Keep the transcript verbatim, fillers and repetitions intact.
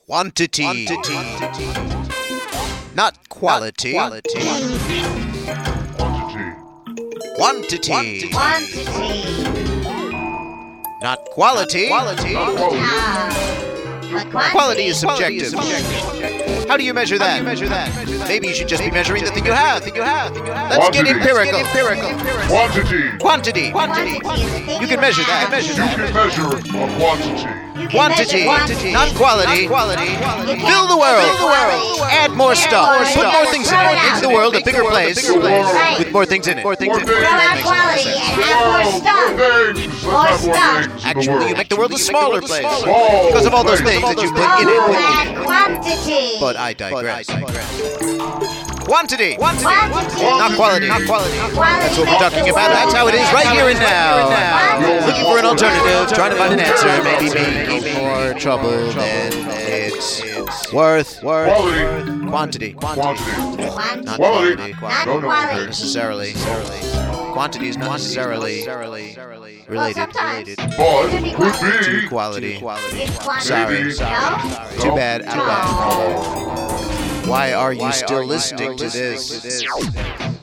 Quantity. Quantity. Not quality. Not quality. Quantity. Quantity. Quantity. Not quality. Quality. Ah, but quantity. Quality is subjective. How do you measure that? How do you measure that? Maybe you should just be measuring the thing you have. Thing you have. Thing you have. Let's get Quantity. empirical. Let's get empirical. Quantity. Quantity. Quantity is the thing You can measure that. have. Measure You that. can measure a quantity. You can Quantity. measure quantity. Not quality. Quality. You can't Fill the world. measure quality. Add more stuff. More Put stuff. more things in Throw it. it Make out. the world a Make the bigger world a place bigger place. Right. with more things in it. More things. Throw out quality and have more stuff. More things. More Let's have more stuff. things in the Actually, world. you make the world a smaller place Small because of all those place. things that you put All in it. that quantity. But I digress. Quantity. Quantity. Not quality. Not quality. Quality That's what we're makes talking the about. world That's how it is right here and now. Quantity. Looking for an alternative, trying to find an answer, maybe making more trouble than it's worth. Worth. Quality. Quantity. Quantity. Quantity. Not Quality. quality. Not No, no, quality. Necessarily. Quantity is not necessarily related. sometimes. Related But Could be could quality. to be. quality. It's quantity. Sorry. Maybe. No? Too bad. Too bad. No. Why are you still listening to this?